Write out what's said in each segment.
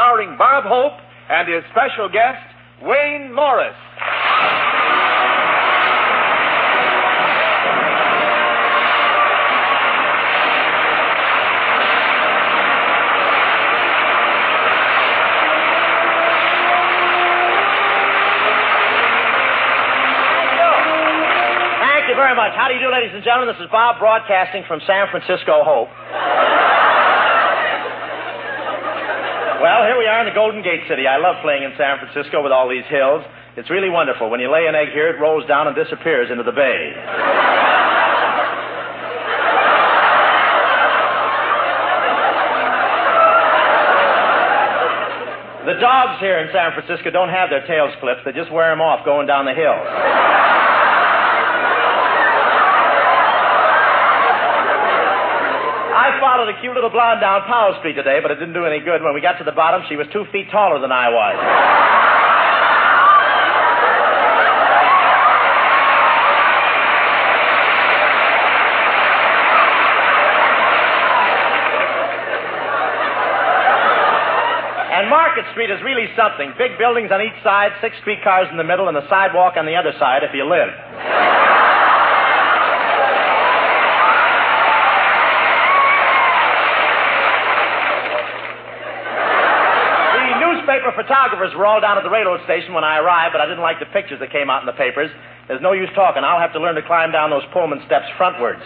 starring Bob Hope and his special guest, Wayne Morris. Thank you very much. How do you do, ladies and gentlemen? This is Bob broadcasting from San Francisco Hope. Well, here we are in the Golden Gate City. I love playing in San Francisco with all these hills. It's really wonderful. When you lay an egg here, it rolls down and disappears into the bay. The dogs here in San Francisco don't have their tails clipped. They just wear them off going down the hills. I followed a cute little blonde down Powell Street today, but it didn't do any good. When we got to the bottom, she was 2 feet taller than I was. And Market Street is really something. Big buildings on each side, 6 streetcars in the middle, and a sidewalk on the other side if you live. Newspaper photographers were all down at the railroad station when I arrived, but I didn't like the pictures that came out in the papers. There's no use talking. I'll have to learn to climb down those Pullman steps frontwards.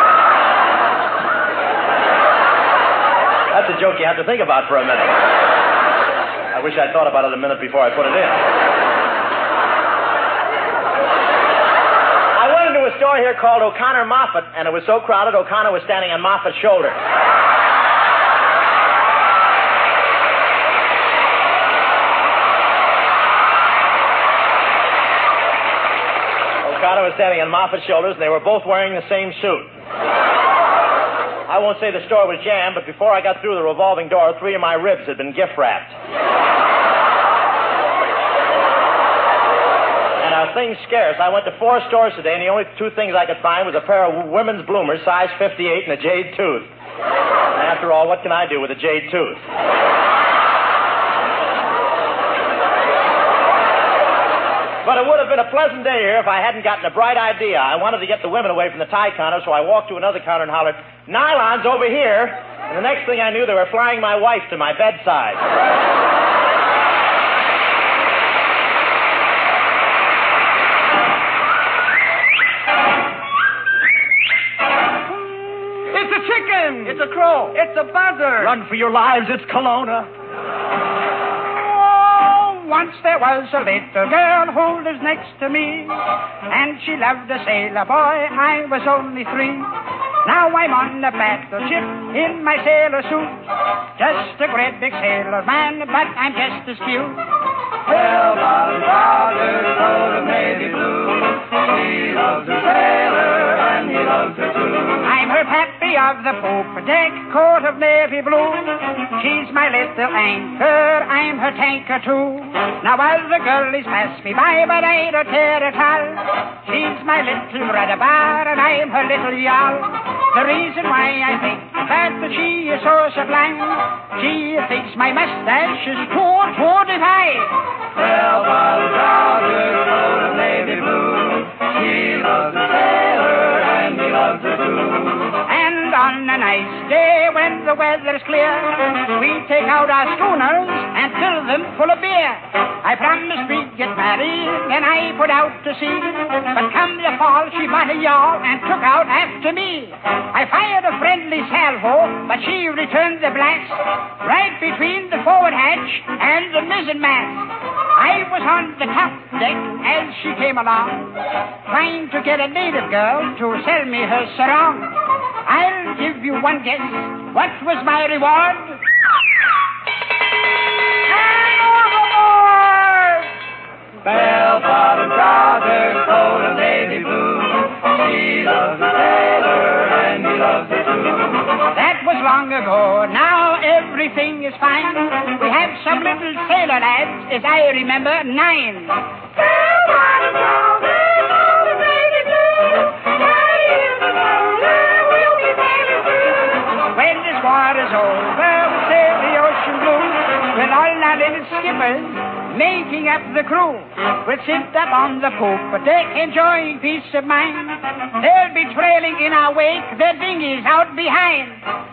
That's a joke you have to think about for a minute. I wish I'd thought about it a minute before I put it in. I went into a store here called O'Connor Moffat, and it was so crowded, O'Connor was standing on Moffat's shoulder. O'Connor was standing on Moffat's shoulders, and they were both wearing the same suit. I won't say the store was jammed, but before I got through the revolving door, 3 of my ribs had been gift-wrapped. And things scarce. I went to 4 stores today, and the only 2 things I could find was a pair of women's bloomers, size 58, and a jade tooth. And after all, what can I do with a jade tooth? But it would have been a pleasant day here if I hadn't gotten a bright idea. I wanted to get the women away from the tie counter, so I walked to another counter and hollered, "Nylon's over here." And the next thing I knew, they were flying my wife to my bedside. It's a chicken! It's a crow. It's a buzzard! Run for your lives, it's Kelowna. Once there was a little girl who lives next to me, and she loved a sailor boy. I was only 3. Now I'm on a battleship in my sailor suit, just a great big sailor man, but I'm just as cute. Well, my father's coat of navy blue. He loves a sailor and he loves her too. I'm her pappy of the poop deck, coat of navy blue. She's my little anchor, I'm her tanker too. Now other girlies pass me by, but I don't care at all. She's my little rudder bar, and I'm her little yawl. The reason why I think that she is so sublime, she thinks my mustache is too divine. Well, my daughter's coat of navy blue. She loves a sailor and he loves her too. And on a nice day when the weather's clear, we take out our schooners and fill them full of beer. I promised we'd get married, and I put out to sea. But come the fall, she bought a yawl and took out after me. I fired a friendly salvo, but she returned the blast right between the forward hatch and the mizzen mast. I was on the top deck as she came along, trying to get a native girl to sell me her sarong. I'll give you one guess. What was my reward? And overboard! Bell-bottom trousers, coat of navy blue. She loves a sailor and he loves her too. That was long ago. Now everything is fine. We have some little sailor lads, as I remember, 9. Bell-bottom trousers, coat of navy blue. When this war is over, we'll sail the ocean blue. We'll all skippers making up the crew will sit up on the poop deck enjoying peace of mind. They'll be trailing in our wake, their dinghies out behind.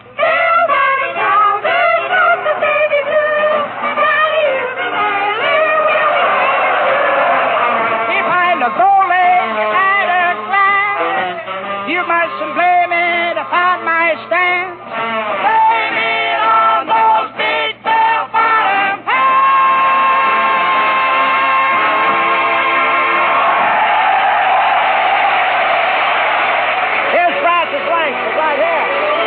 If I look bowling at a glance, you mustn't blame it upon my stance. Blame it on those big bell-bottom pants. Here's Francis Langford right here.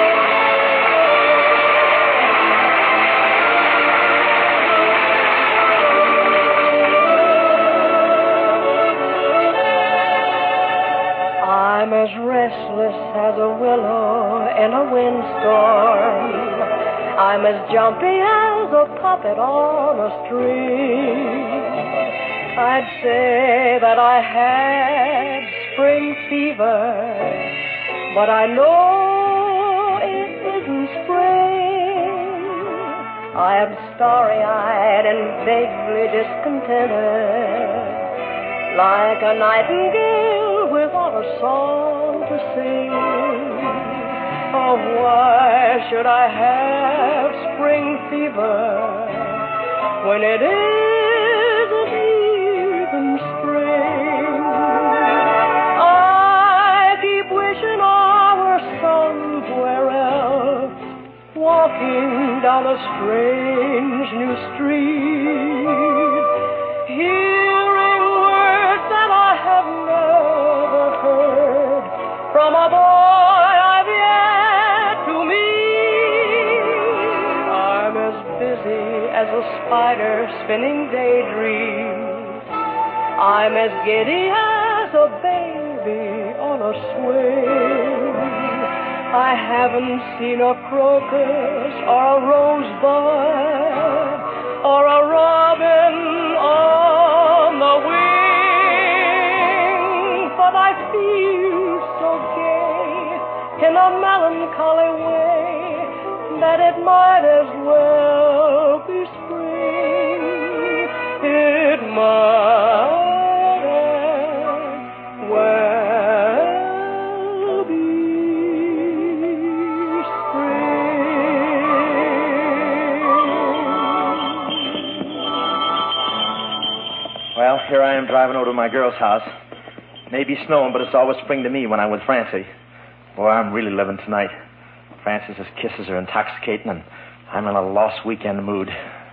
I'm as restless as a willow in a windstorm. I'm as jumpy as a puppet on a string. I'd say that I had spring fever, but I know it isn't spring. I am starry-eyed and vaguely discontented, like a nightingale without a song to sing. Oh, why should I have spring fever when it isn't even spring? I keep wishing I were somewhere else, walking down a strange new street, hearing words that I have never heard from a boy I've yet to meet. I'm as busy as a spider spinning daydreams. I'm as giddy as a baby on a swing. I haven't seen a crocus or a rosebud or a robin on the wing, but I feel so gay in a melancholy way that it might as well be spring. It might as well be spring. Well, here I am driving over to my girl's house. Maybe snowing, but it's always spring to me when I'm with Francie. Boy, I'm really living tonight. Francis's kisses are intoxicating, and I'm in a lost weekend mood.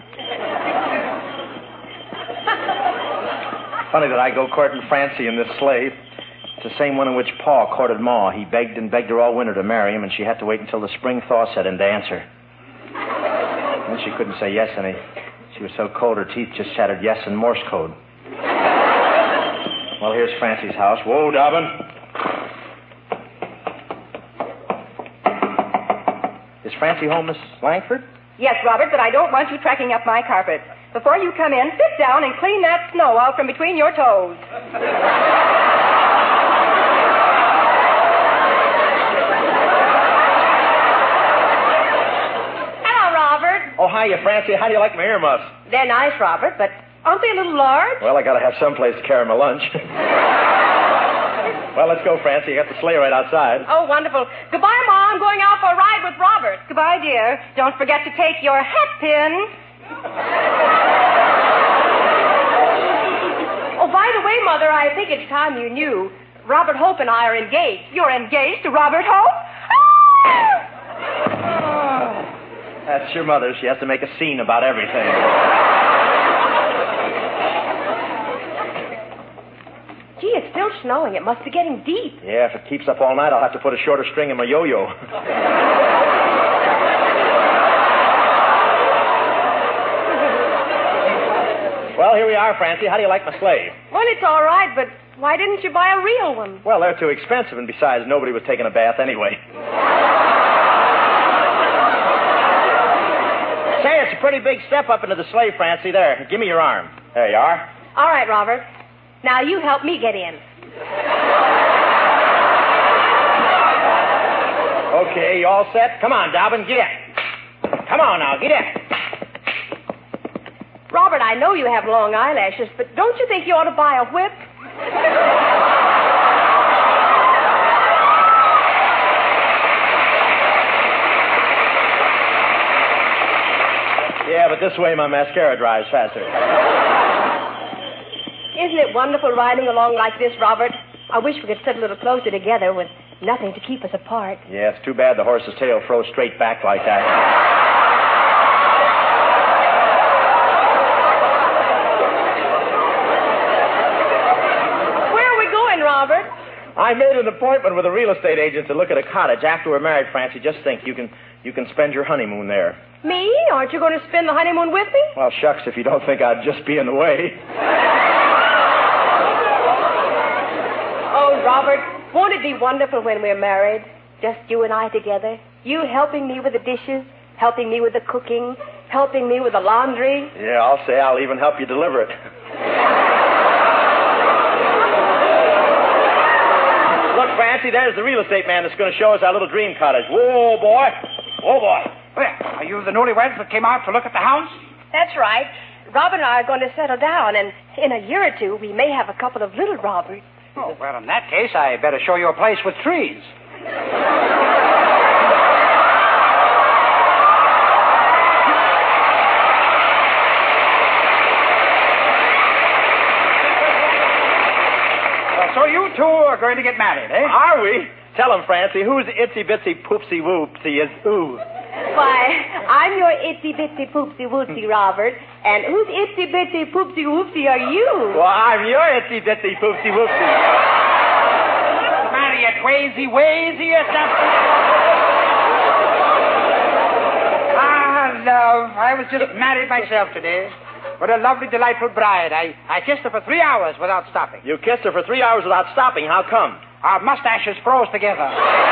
Funny that I go courting Francie in this sleigh. It's the same one in which Pa courted Ma. He begged and begged her all winter to marry him, and she had to wait until the spring thaw set in to answer. And she couldn't say yes any. She was so cold her teeth just chattered yes in Morse code. Well, here's Francie's house. Whoa, Dobbin. Is Francie home, Miss Langford? Yes, Robert, but I don't want you tracking up my carpet. Before you come in, sit down and clean that snow out from between your toes. Hello, Robert. Oh, hiya, Francie. How do you like my earmuffs? They're nice, Robert, but aren't they a little large? Well, I gotta have some place to carry my lunch. Well, let's go, Francie. You got the sleigh right outside. Oh, wonderful. Goodbye, Ma. I'm going out for a ride with Robert. Goodbye, dear. Don't forget to take your hat pin. Oh, by the way, Mother, I think it's time you knew. Robert Hope and I are engaged. You're engaged to Robert Hope? That's your mother. She has to make a scene about everything. Gee, it's still snowing. It must be getting deep. Yeah, if it keeps up all night, I'll have to put a shorter string in my yo-yo. Well, here we are, Francie. How do you like my sleigh? Well, it's all right, but why didn't you buy a real one? Well, they're too expensive, and besides, nobody was taking a bath anyway. Say, it's a pretty big step up into the sleigh, Francie. There, give me your arm. There you are. All right, Robert. Now you help me get in. Okay, you all set? Come on, Dobbin, get in. Come on now, get in. Robert, I know you have long eyelashes, but don't you think you ought to buy a whip? Yeah, but this way my mascara dries faster. Isn't it wonderful riding along like this, Robert? I wish we could sit a little closer together with nothing to keep us apart. Yeah, it's too bad the horse's tail froze straight back like that. Where are we going, Robert? I made an appointment with a real estate agent to look at a cottage after we're married, Francie. Just think, you can spend your honeymoon there. Me? Aren't you going to spend the honeymoon with me? Well, shucks, if you don't think I'd just be in the way. Oh, Robert, won't it be wonderful when we're married? Just you and I together. You helping me with the dishes, helping me with the cooking, helping me with the laundry. Yeah, I'll say I'll even help you deliver it. Look, Francie, there's the real estate man that's going to show us our little dream cottage. Whoa, boy. Whoa, boy. Well, are you the newlyweds that came out to look at the house? That's right. Robert and I are going to settle down, and in a year or two, we may have a couple of little Roberts. Oh, well, in that case, I better show you a place with trees. So you two are going to get married, eh? Are we? Tell him, Francie, whose itsy-bitsy poopsie-whoopsie is who? Why, I'm your itsy-bitsy poopsie-wootsy, Robert, and whose itsy-bitsy poopsie-whoopsie are you? Well, I'm your itsy-bitsy poopsie-whoopsie. Marry it, wazy or something. Love, I was just married myself today. What a lovely, delightful bride. I kissed her for 3 hours without stopping. You kissed her for 3 hours without stopping. How come? Our mustaches froze together.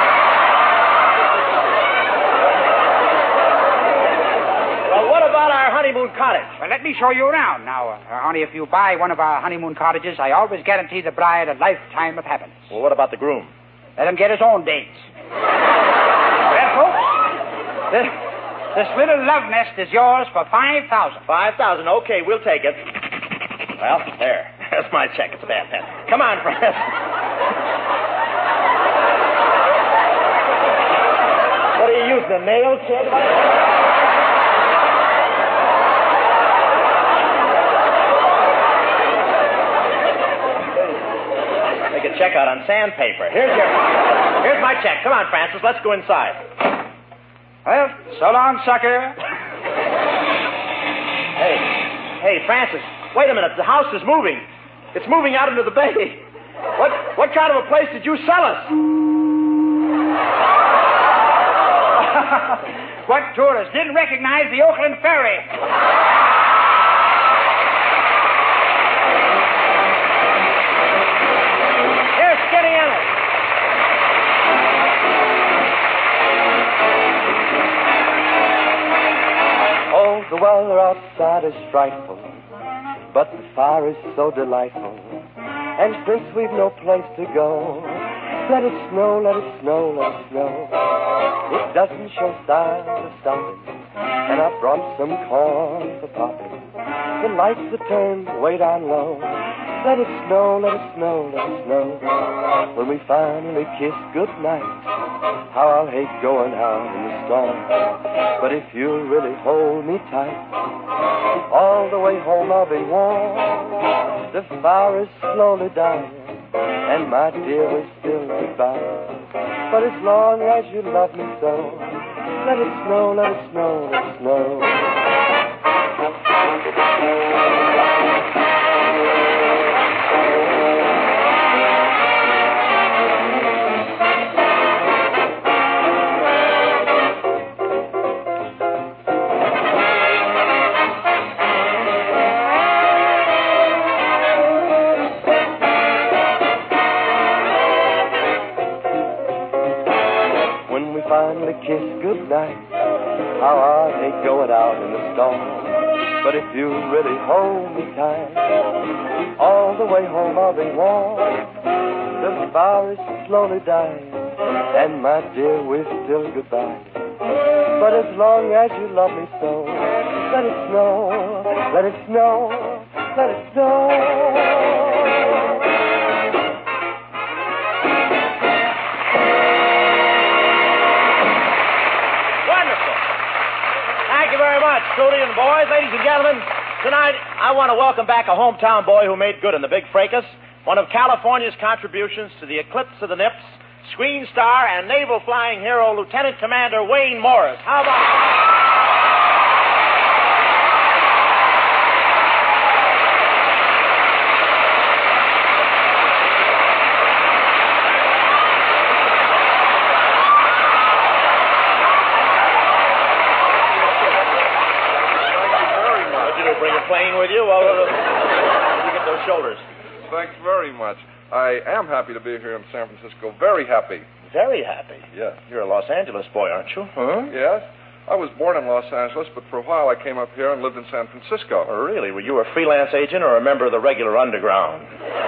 Well, what about our honeymoon cottage? Well, let me show you around. Now, honey, if you buy one of our honeymoon cottages, I always guarantee the bride a lifetime of happiness. Well, what about the groom? Let him get his own dates. Well, folks, this little love nest is yours for $5,000. $5,000. Okay, we'll take it. Well, there. That's my check. It's a bad pen. Come on, friends. What are you using, a nail, kid? Make a check out on sandpaper. Here's my check. Come on, Francis. Let's go inside. Well, so long, sucker. Hey, Francis. Wait a minute. The house is moving. It's moving out into the bay. What kind of a place did you sell us? What tourist didn't recognize the Oakland Ferry? Here, Skinny Ennis. Oh, the weather outside is frightful, but the fire is so delightful. And since we've no place to go, let it snow, let it snow, let it snow. It doesn't show signs of stopping, and I brought some corn for popping. The lights are turned way down low. Let it snow, let it snow, let it snow. When we finally kiss goodnight, how I'll hate going out in the storm. But if you'll really hold me tight, all the way home I'll be warm. The fire is slowly dying, and my dear, we're still goodbye. But as long as you love me so, let it snow, let it snow, let it snow. Finally kiss goodnight, how I hate going out in the storm. But if you really hold me tight, all the way home I'll be warm. The fire is slowly dying, and my dear, we're still goodbye. But as long as you love me so, let let it snow, let it snow, let it snow. Wonderful. Thank you very much, Trudy and boys. Ladies and gentlemen, tonight I want to welcome back a hometown boy who made good in the big fracas, one of California's contributions to the eclipse of the Nips, screen star and naval flying hero, Lieutenant Commander Wayne Morris. How about that? Bring a plane with you? Well, you get those shoulders. Thanks very much. I am happy to be here in San Francisco. Very happy. Very happy? Yes. You're a Los Angeles boy, aren't you? Huh? Yes. I was born in Los Angeles, but for a while I came up here and lived in San Francisco. Oh, really? Were you a freelance agent or a member of the regular underground?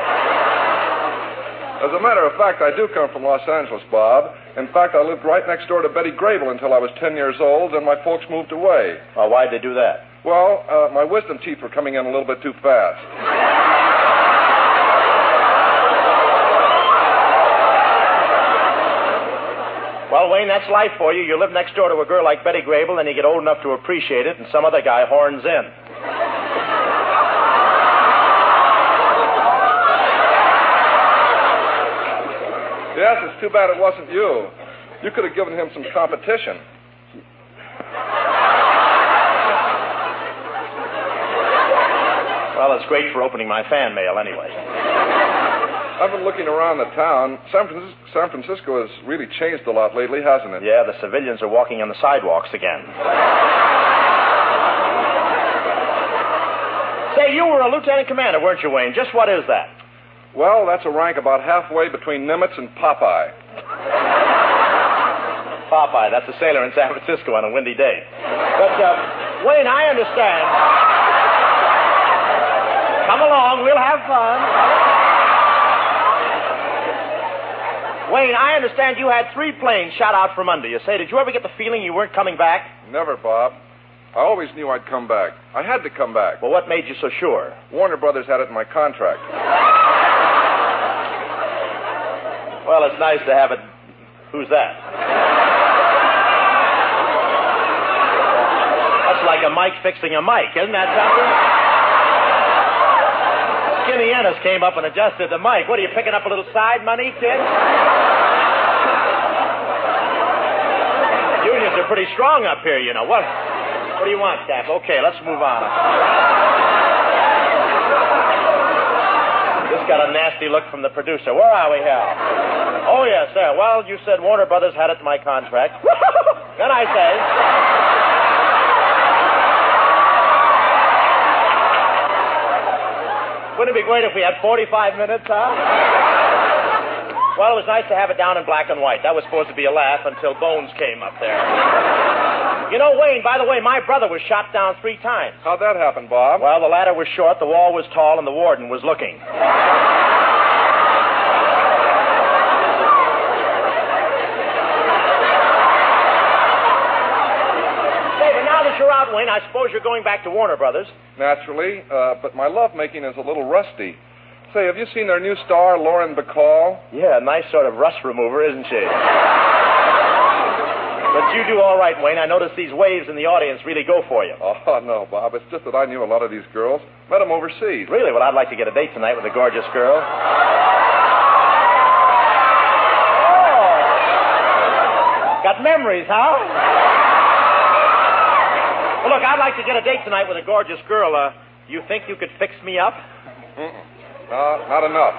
As a matter of fact, I do come from Los Angeles, Bob. In fact, I lived right next door to Betty Grable until I was 10 years old, and my folks moved away. Well, why'd they do that? Well, my wisdom teeth were coming in a little bit too fast. Well, Wayne, that's life for you. You live next door to a girl like Betty Grable, and you get old enough to appreciate it, and some other guy horns in. Yes, it's too bad it wasn't you. You could have given him some competition. Well, it's great for opening my fan mail anyway. I've been looking around the town. San Francisco has really changed a lot lately, hasn't it? Yeah, the civilians are walking on the sidewalks again. Say, you were a lieutenant commander, weren't you, Wayne? Just what is that? Well, that's a rank about halfway between Nimitz and Popeye. Popeye, that's a sailor in San Francisco on a windy day. But, Wayne, I understand. Come along, we'll have fun. Wayne, I understand you had 3 planes shot out from under you. Say, did you ever get the feeling you weren't coming back? Never, Bob. I always knew I'd come back. I had to come back. Well, what made you so sure? Warner Brothers had it in my contract. Well, it's nice to have it. Who's that? That's like a mic fixing a mic, isn't that something? Skinny Ennis came up and adjusted the mic. What, are you picking up a little side money, kid? Unions are pretty strong up here, you know. What do you want, Cap? Okay, let's move on. This got a nasty look from the producer. Where are we here? Oh, yes, sir. Well, you said Warner Brothers had it in my contract. Then I say... Wouldn't it be great if we had 45 minutes, huh? Well, it was nice to have it down in black and white. That was supposed to be a laugh until Bones came up there. You know, Wayne, by the way, my brother was shot down 3 times. How'd that happen, Bob? Well, the ladder was short, the wall was tall, and the warden was looking. You're out, Wayne. I suppose you're going back to Warner Brothers. Naturally, but my lovemaking is a little rusty. Say, have you seen their new star, Lauren Bacall? Yeah, nice sort of rust remover, isn't she? But you do all right, Wayne. I notice these waves in the audience really go for you. Oh, no, Bob. It's just that I knew a lot of these girls. Met them overseas. Really? Well, I'd like to get a date tonight with a gorgeous girl. Oh! Got memories, huh? Well, look, I'd like to get a date tonight with a gorgeous girl. You think you could fix me up? Not enough.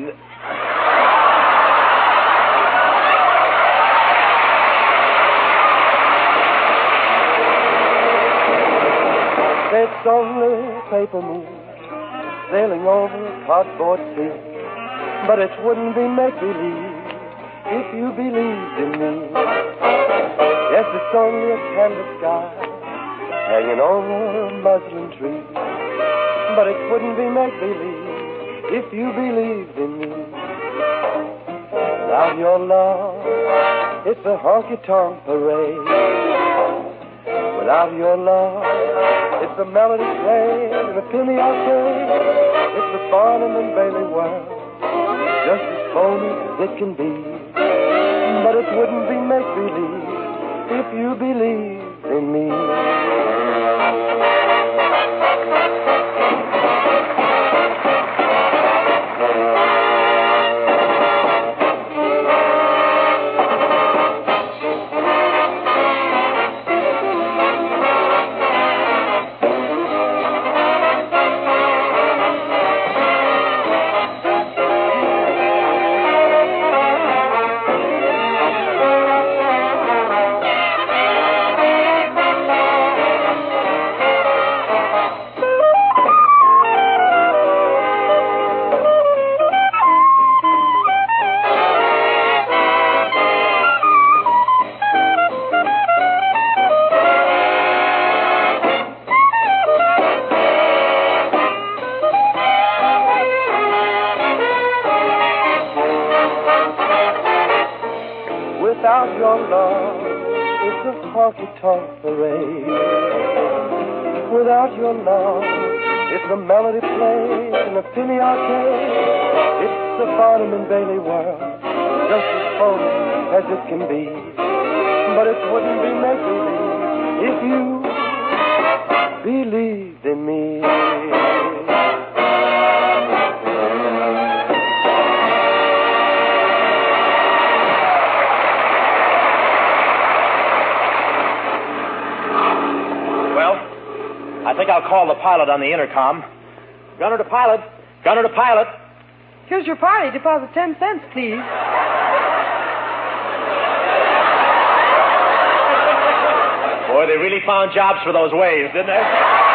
It's only paper moon sailing over a cardboard sea, but it wouldn't be make-believe if you believed in me. Yes, it's only a canvas sky hanging over a muslin tree, but it wouldn't be make-believe if you believed in me. Without your love, it's a honky-tonk parade. Without your love, it's the melody played in the penny arcade. It's the Barnum and Bailey world, just as phony as it can be. But it wouldn't be make-believe if you believed in me. Without your love, it's a honky-tonk parade. Without your love, it's the melody played in the penny arcade. It's the Barnum and Bailey world, just as phony as it can be. But it wouldn't be make-believe if you believed in me. I think I'll call the pilot on the intercom. Gunner to pilot. Gunner to pilot. Here's your party. Deposit 10 cents, please. Boy, they really found jobs for those waves, didn't they?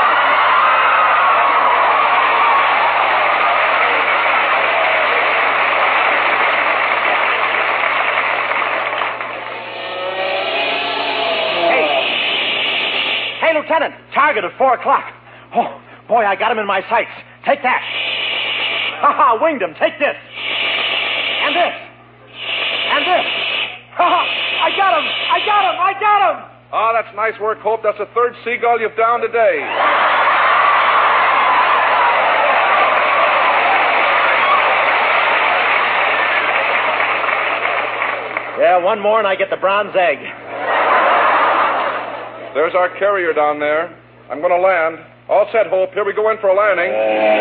Hey, Lieutenant, target at 4 o'clock. Oh, boy, I got him in my sights. Take that. Ha-ha, winged him. Take this. And this. And this. Ha-ha, I got him. I got him. I got him. Oh, that's nice work, Hope. That's the third seagull you've downed today. Yeah, one more and I get the bronze egg. There's our carrier down there. I'm going to land. All set, Hope. Here we go in for a landing.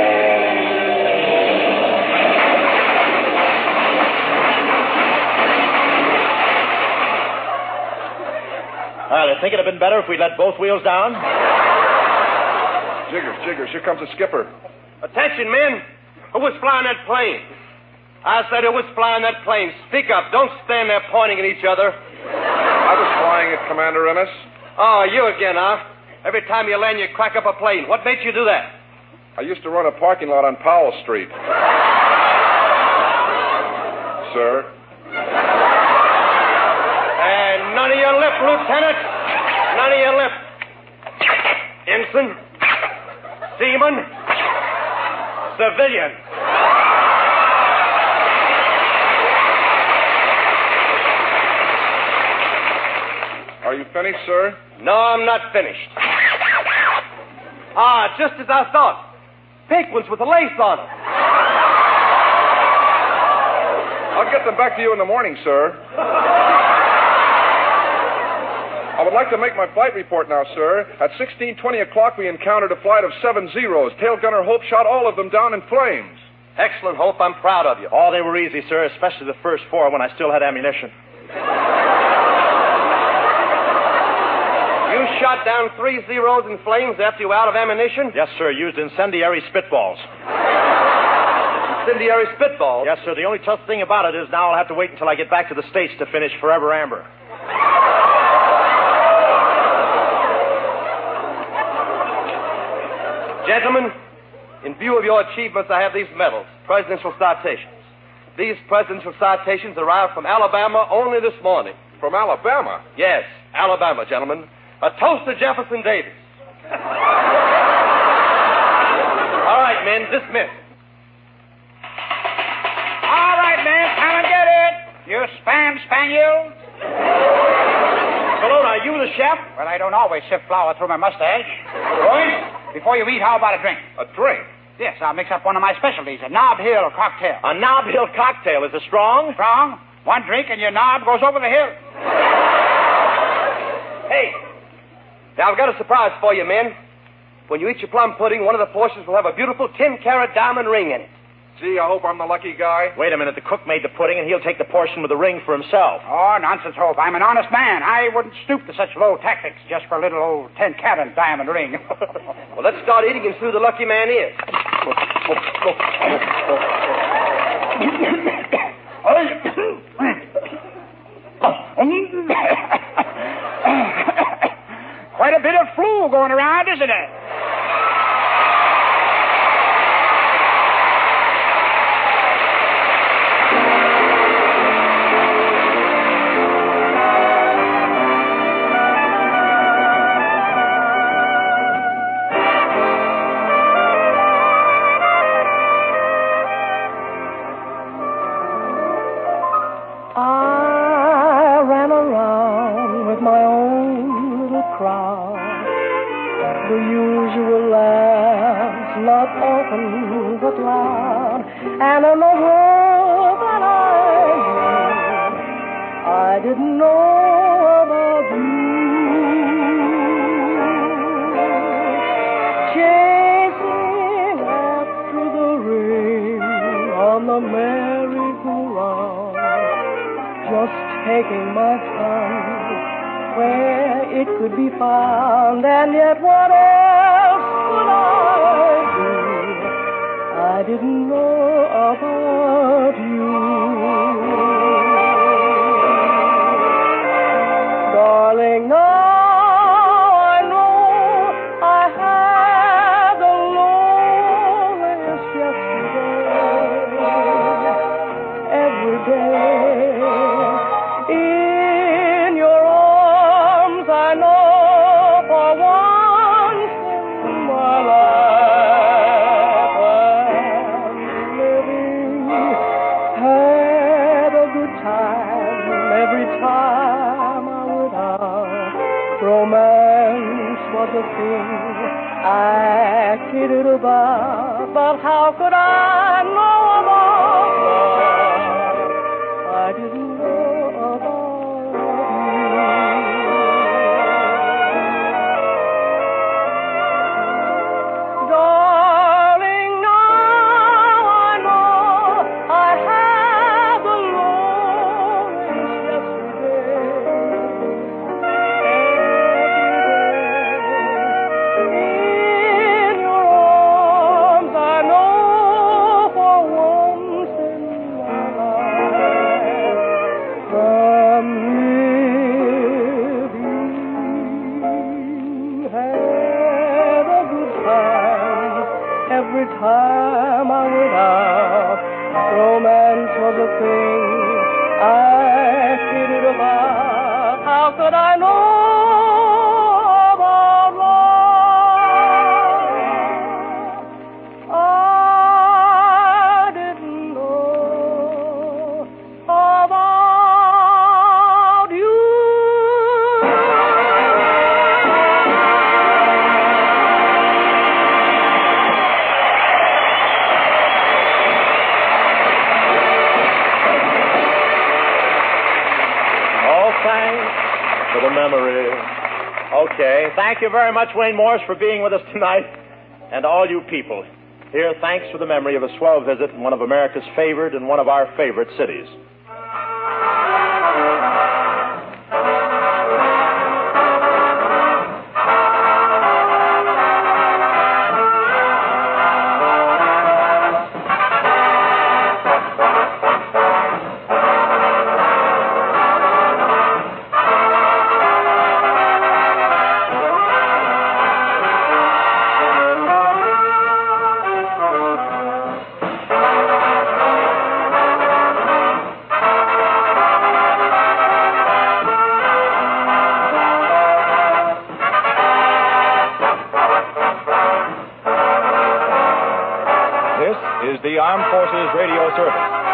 Well, I think it'd have been better if we let both wheels down. Jiggers, here comes the skipper. Attention, men. Who was flying that plane? I said who was flying that plane. Speak up. Don't stand there pointing at each other. I was flying it, Commander Ennis. Oh, you again, huh? Every time you land, you crack up a plane. What made you do that? I used to run a parking lot on Powell Street. Sir? And none of your lip, Lieutenant. None of your lip. Ensign. Seaman. Civilian. Are you finished, sir? No, I'm not finished. Ah, just as I thought. Pink ones with the lace on them. I'll get them back to you in the morning, sir. I would like to make my flight report now, sir. At 16:20 o'clock, we encountered a flight of 7 Zeros. Tail gunner Hope shot all of them down in flames. Excellent, Hope. I'm proud of you. Oh, they were easy, sir, especially the first 4 when I still had ammunition. You shot down 3 Zeros in flames after you were out of ammunition? Yes, sir, used incendiary spitballs. Incendiary spitballs? Yes, sir. The only tough thing about it is now I'll have to wait until I get back to the States to finish Forever Amber. Gentlemen, in view of your achievements, I have these medals, presidential citations. These presidential citations arrived from Alabama only this morning. From Alabama? Yes, Alabama, gentlemen. A toast to Jefferson Davis. All right, men, dismiss. All right, men, come and get it. You spam spaniels. Hello, are you the chef? Well, I don't always sift flour through my mustache. Boys, Before you eat, how about a drink? A drink? Yes, I'll mix up one of my specialties, a Nob Hill cocktail. A Nob Hill cocktail. Is it strong? Strong. One drink and your knob goes over the hill. Hey, now I've got a surprise for you, men. When you eat your plum pudding, one of the portions will have a beautiful 10-carat diamond ring in it. Gee, I hope I'm the lucky guy. Wait a minute. The cook made the pudding, and he'll take the portion with the ring for himself. Oh, nonsense, Hope. I'm an honest man. I wouldn't stoop to such low tactics just for a little old 10-carat diamond ring. Well, let's start eating and see who the lucky man is. Quite a bit of flu going around, isn't it? I ran around with my own little crowd. The usual laughs, not often but loud. And in the world that I didn't know about you. Chasing after the rain on the merry-go-round. Just taking my time where it could be found, and yet what else could I do? I didn't know about you. Darling, now I know I had the loneliest yesterday. Every day in your arms, I know for once in my life I'm living. Had a good time every time I went out. Romance was a thing I kidded about, but how could I know about love? I didn't know about you. Darling, now I know I had the loneliest yesterday. In your arms, I know for once in my life I'm living. Had a good time every time I went out. Romance was a thing I kidded about. How could I know about love? I didn't know about you. Oh, thanks for the memory. Okay. Thank you very much, Wayne Morris, for being with us tonight. And all you people here, thanks for the memory of a swell visit in one of America's favored and one of our favorite cities. This is the Armed Forces Radio Service.